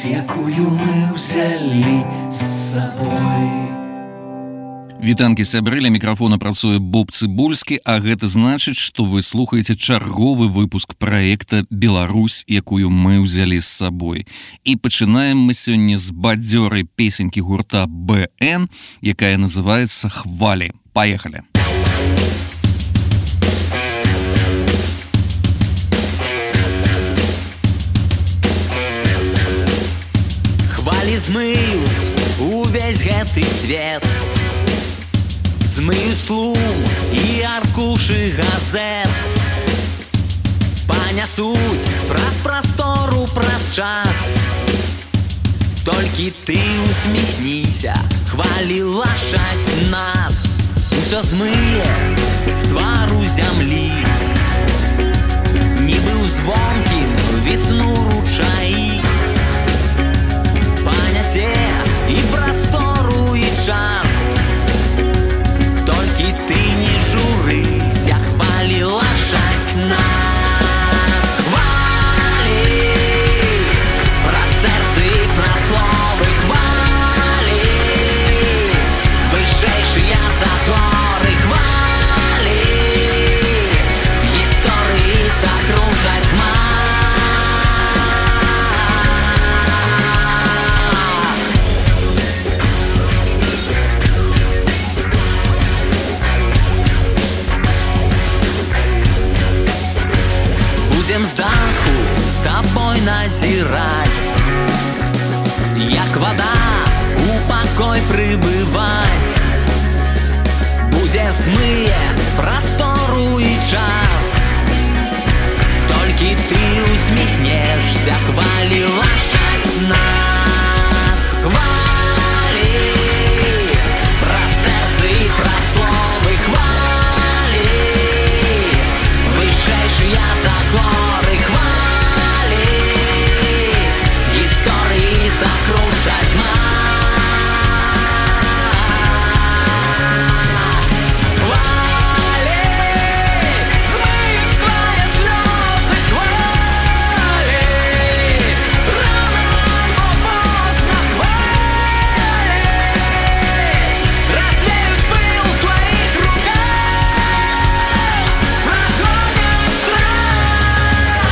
якую мы ўзялі з сабой. Вітанкі, сябры, ля мікрафона працуе Боб Цыбульскі, а гэта значыць, што вы слухаеце чарговы выпуск праекта «Беларусь, якую мы ўзялі з сабой». І пачынаем мы сёння з бадзёрай песенькі гурта БН, якая называецца «Хвалі». Паехалі! Хвалі змыюць увесь гэты свет, змыюць тлум і аркушы газет, панясуць праз прастору, праз час. Толькі ты усміхніся, хвалі лашаць нас, усё змые з твару зямлі, нібы ў звонкім весну ручаі. Панясе і прастору, і час, толькі ты не журыся, хвалі лашаць нас. Хвалі пра сэрцы, пра словы, хвалі вышэйшыя за горы, хвалі гісторыі закружаць хмар. Будзем з даху з табой назіраць, як вада у пакой прыбываць. Будзе змые прастору і час, толькі ты усміхнешся, хвалі лашаць нас. Хвалі пра сэрцы, пра словы, хвалі вышэйшыя за горы, хвалі гісторыі закружаць хмар. Хвалі змыюць твае слёзы, хвалі рано альбо позна, хвалі развеюць пыл у твоих руках, прогонят страх.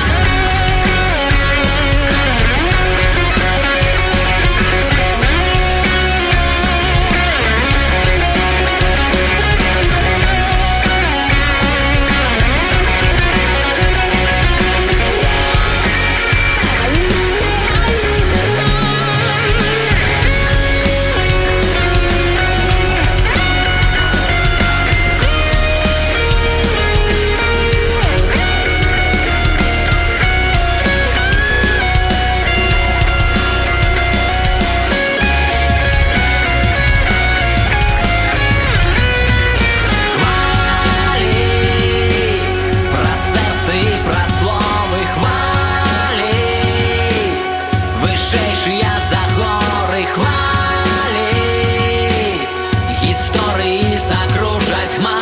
Пра сэрцы, пра словы, хвалі вышэйшыя за горы, хвалі гісторыі закружаць хмар.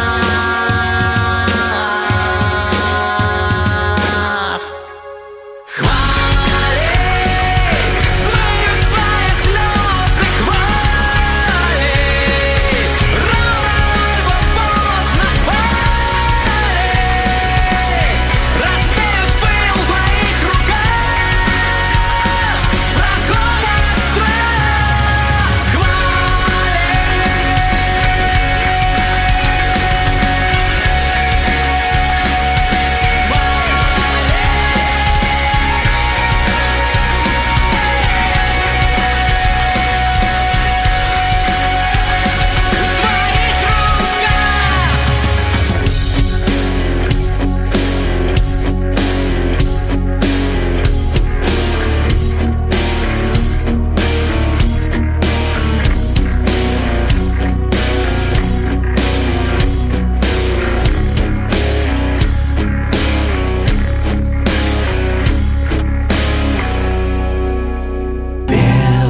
Хвалі змыюць твае слёзы, хвалі рано альбо позна, хвалі развеюць пыл у твоих руках, прогонят страх.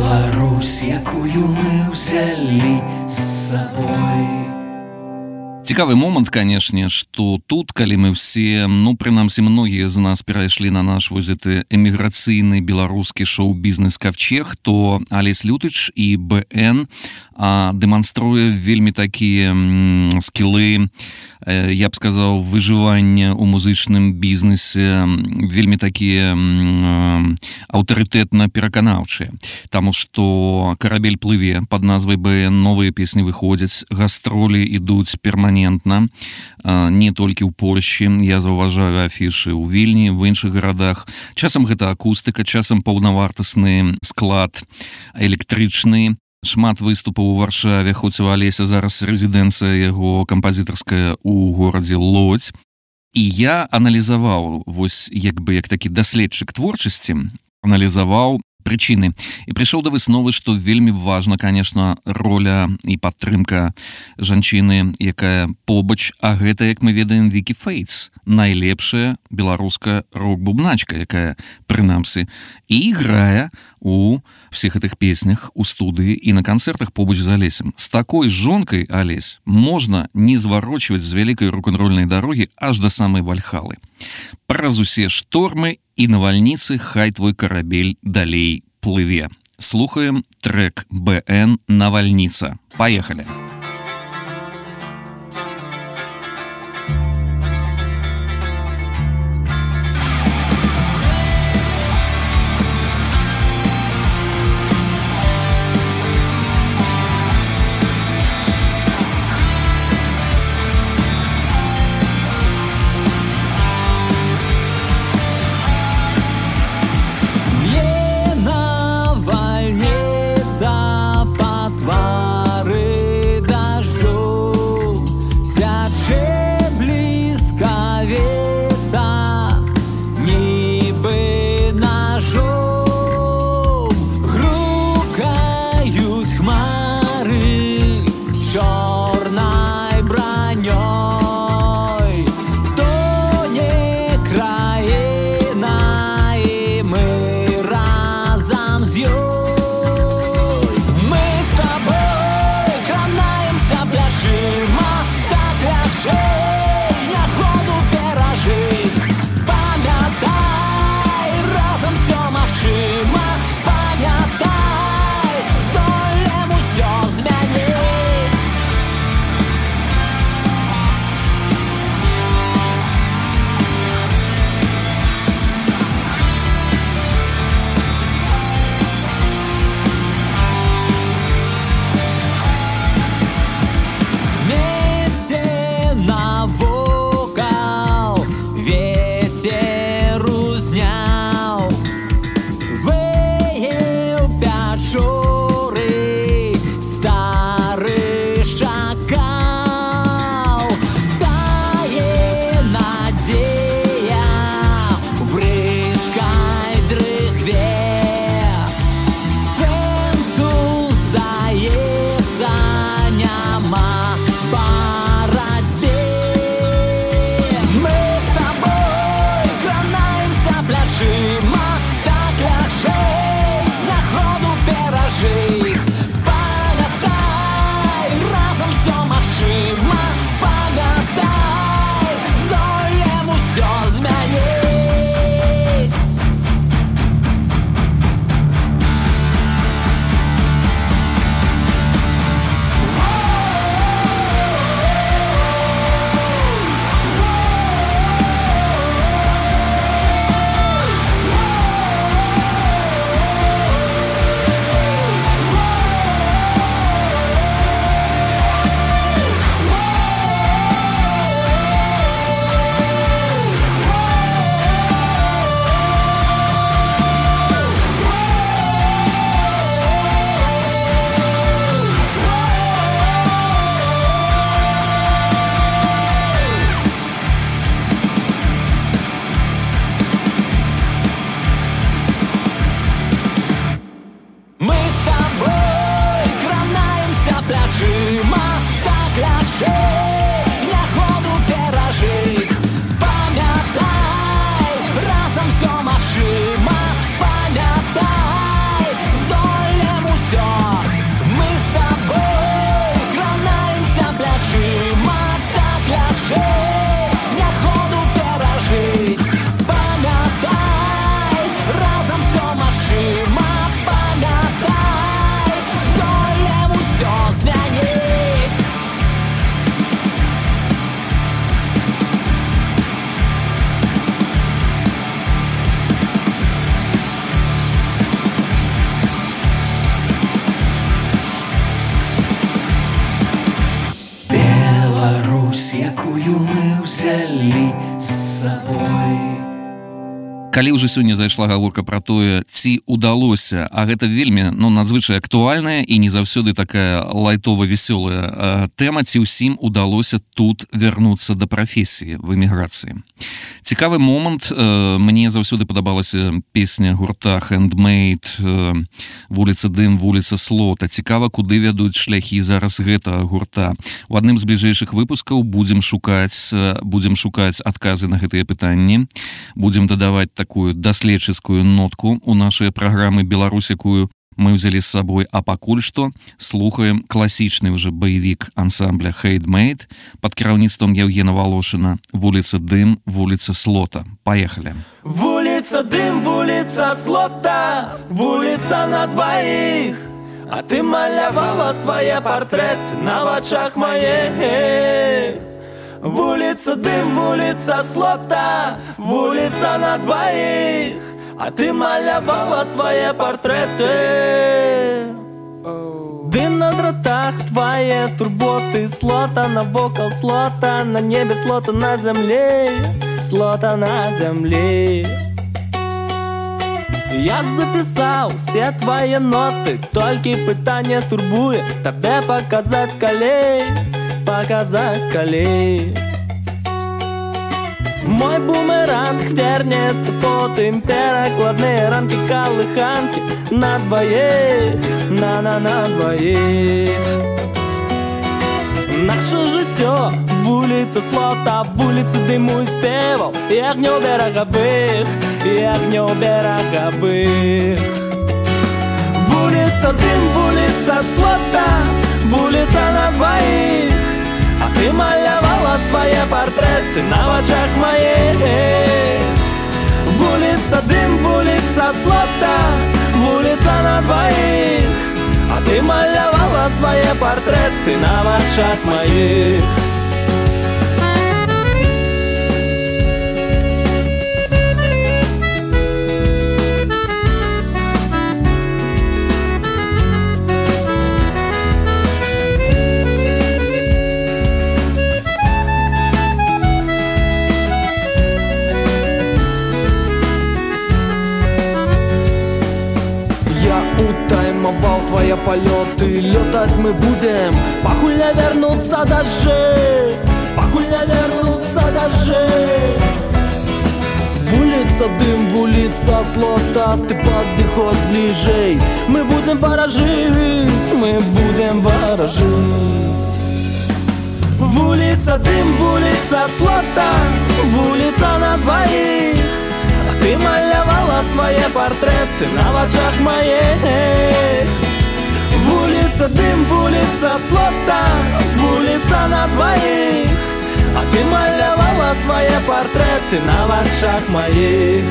Беларусь, якую мы ўзялі з сабой. Цікавы момант, канешне, што тут, калі мы все, прынамсі, многія з нас перайшлі на наш возіты эміграцыйны беларускі шоу-бізнес кавчег, то Алесь Лютыч і БН дэманструе вельмі такія скілы, я б сказаў, выжывання ў музычным бізнесе, вельмі такія аўтарытэтна пераканаўчыя. Таму што карабель плыве пад назвай БН, новыя песні выходзяць, гастролі ідуць перманентна, не толькі ў Польшчы, я заўважаю афішы ў Вільні, в іншых гарадах. Часам гэта акустыка, часам паўнавартасны склад, электрычны. Шмат выступаў у Варшаве, хоць у Алеся зараз рэзідэнцыя яго кампазітарская ў горадзе Лодзь. І я аналізаваў, як такі даследчык творчасці, аналізаваў прычыны. І прыйшоў да высновы, што вельмі важна, конечно, роля і падтрымка жанчыны, якая побач, а гэта, як мы ведаем, Вікі Фейтс, найлепшая беларуская рок-бубначка, якая, прынамсі, і іграе у всіх гэтых песнях, у студыі і на канцэртах побач з Алесем. З такой жонкай, Алесь, можна не зварочваць з вялікай рок-н-рольнай дарогі аж да самай Вальхалы. Праз усе штормы і навальніцы хай твой карабель далей плыве. Слухаем трек БН «Навальніца». Поехали! Навальница по твары якую мы ўзялі з сабой. Калі ўжо сёння зайшла гаворка пра тое, ці ўдалося, а гэта вельмі надзвычай актуальная і не заўсёды такая лайтова-весёлая тэма, ці ўсім удалося тут вярнуцца да прафесіі в эміграцыі. Цікавы момант, мне заўсёды падабалася песня гурта Handmade «Вуліца Дым, вуліца Слота». Цікава, куды вядуць шляхі зараз гэтага гурта. У адным з бліжэйшых выпускаў будзем шукаць адказы на гэтыя пытанні, будзем дадаваць такую даследчыцкую нотку у нашай праграмы «Беларусь, якую мы ўзялі з сабой», а пакуль што слухаем класічны ўжо баевік ансамбля Handmade пад кіраўніцтвам Евгена Волошина «Вуліца Дым, вуліца Слота». Паехалі. Вуліца Дым, вуліца Слота, вуліца на двоих, а ты малявала свой портрет на вачах моих. Вуліца Дым, вуліца Слота, вуліца на двоих, а ты малявала свои портреты. Дым на дротах, твои турботы, Слота навокал Слота, на небе Слота на земле, Слота на земле. Я записал все твои ноты, только пытание турбует, тебе показать колей, показать колей. Мой бумеранг вернется потым, перекладные рамки, колыханки на двоих, на двоих. Наше життя, вулиця Слота, вулиці Диму співав, і огню берегових, і огню берегових. Вулиця Дим, вулиця Слота, вулиця на двоих, а ты малявала свои портреты на очах моих. Вулиця Дим, вулиця Слота, вулиця на двоих, а ты малявала свои портреты на очах моих. Утаймовал твои полеты, летать мы будем, похуй не вернуться даже, похуй не вернуться даже. Вулица Дым, вулица Слота, ты подходишь ближе, мы будем ворожить, мы будем ворожить. Вулица Дым, вулица Слота, вулица на двоих, ты малявала свои портреты на очах моих. Вулица Дым, вулица Слота, вулица на двоих, а ты малявала свои портреты на очах моих.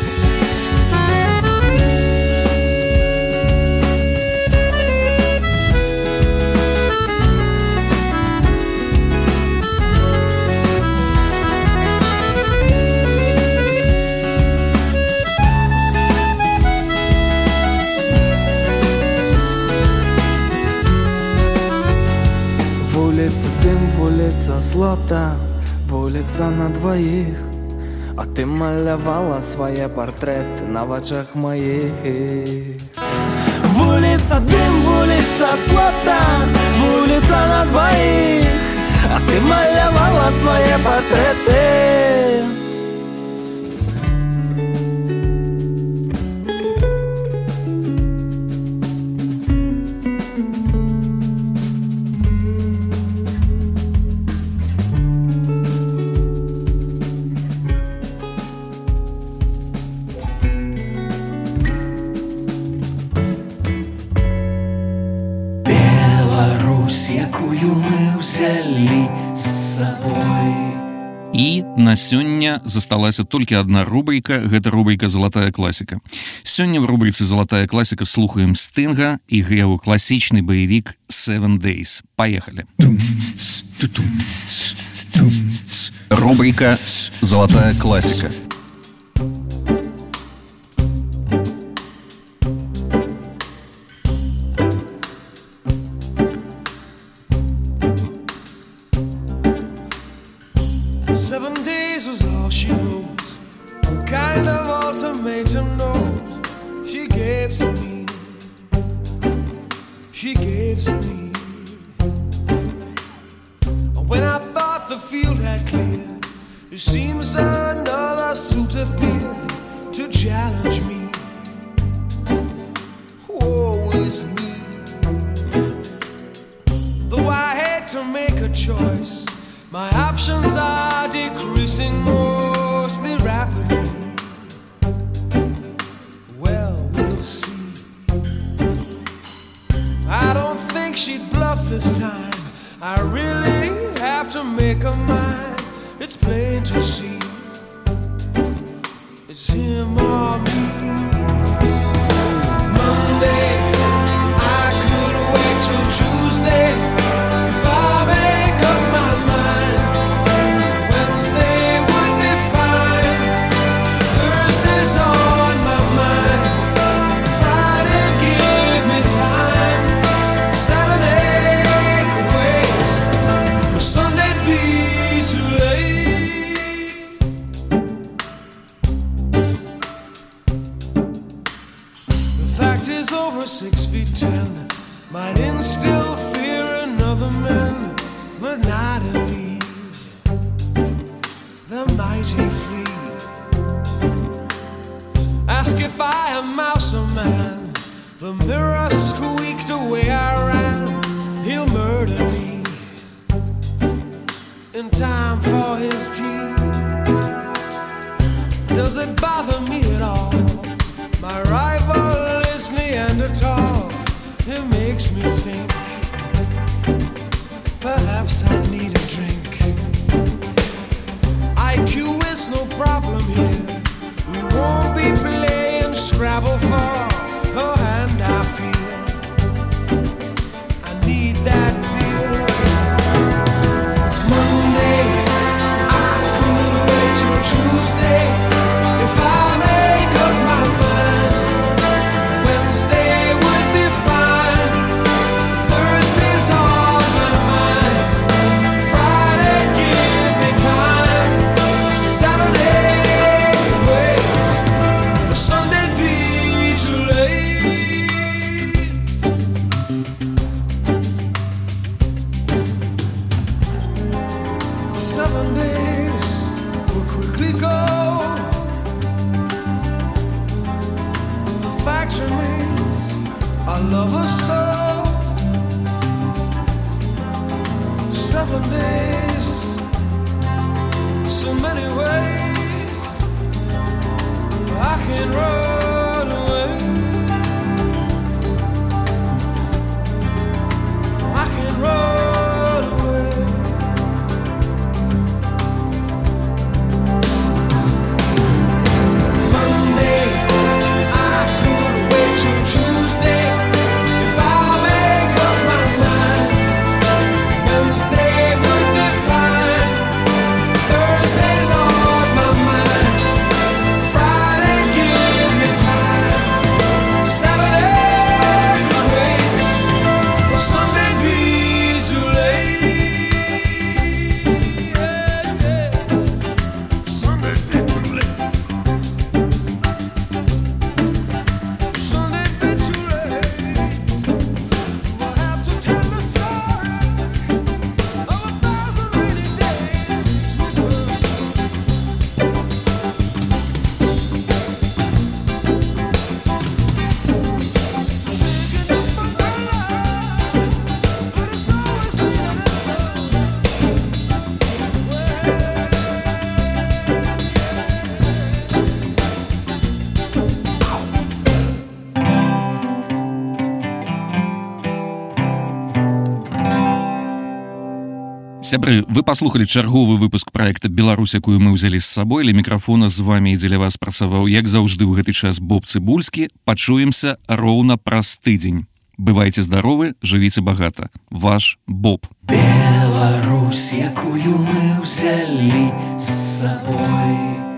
Вулица Дым, вулица Слота, вулица на двоих, а ты малявала свои портреты на очах моих. Вулица Дым, вулица Слота, вулица на двоих, а ты малявала свои портреты. Якую мы ўзялі з сабой. І на сёння засталася толькі адна рубрика, гэта рубрика «Залатая класіка». Сёння в рубрицы «Залатая класіка» слухаем Стинга і яго класічны баевік «Seven Days». Паехалі. Рубрика «Золотая классика». always me. Though I hate to make a choice, my options are decreasing mostly rapidly. Well, we'll see. I don't think she'd bluff this time. I really have to make a mind. It's plain to see. It's him or me. Monday, I could wait till Tuesday. If I make up my mind, Wednesday would be fine. Thursday's on my mind. Friday give me time. Saturday could wait, but Sunday'd be too late. The fact is, over 6'10", might instill fear in other men, but not in me. The mighty flee. Ask if I am mouse or man. The mirror squeaked the way I ran. He'll murder me in time for his tea. Does it bother me at all? My rival is Neanderthal. It makes me think perhaps I need a drink. IQ is no problem here. We won't be playing Scrabble for her hand. I feel I need that beer. Monday, I could wait till Tuesday. If I make up my mind, Wednesday would be fine. Thursday's on my mind. Friday give me time. Saturday waits, but Sunday'd be too late. 7 days will quickly go. The fact remains, I love her so. 7 days, so many ways I can run away. I can run away. Monday, I could wait till Tuesday. If I make up my mind, Wednesday would be fine. Thursday's on my mind. Friday give me time. Saturday could wait, but Sunday'd be too late. Sunday'd be too late. Sunday'd be too late. We'll have to tell the story of 1,000 rainy days since we first Сябры, вы паслухалі чарговы выпуск праекта «Беларусь, якую мы ўзялі з сабой». Ля мікрафона з вамі і дзеля вас працаваў, як заўжды ў гэты час, Боб Цыбульскі. Пачуемся роўна праз тыдзень. Бывайце здаровы, жывіце багата. Ваш Боб. Беларусь, якую мы ўзялі з сабой.